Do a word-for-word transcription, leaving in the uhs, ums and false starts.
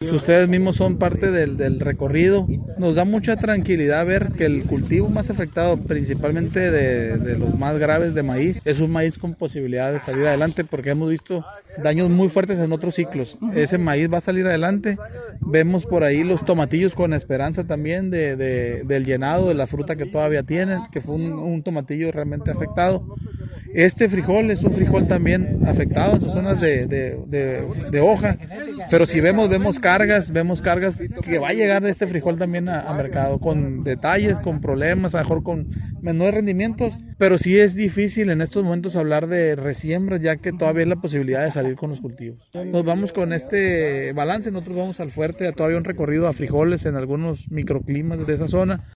pues ustedes mismos son parte del, del recorrido. Nos da mucha tranquilidad ver que el cultivo más afectado, principalmente de, de los más graves de maíz, es un maíz con posibilidad de salir adelante, porque hemos visto daños muy fuertes en otros ciclos. Ese maíz va a salir adelante. Vemos por ahí los tomatillos con esperanza también de, de, del llenado de la fruta que todavía tienen, que fue un, un tomatillo realmente afectado. Este frijol es un frijol también afectado en sus zonas de, de, de, de hoja, pero si vemos, vemos cargas, vemos cargas que va a llegar este frijol también a, a mercado, con detalles, con problemas, a lo mejor con menores rendimientos, pero sí es difícil en estos momentos hablar de resiembras, ya que todavía hay la posibilidad de salir con los cultivos. Nos vamos con este balance, nosotros vamos al fuerte, todavía un recorrido a frijoles en algunos microclimas de esa zona.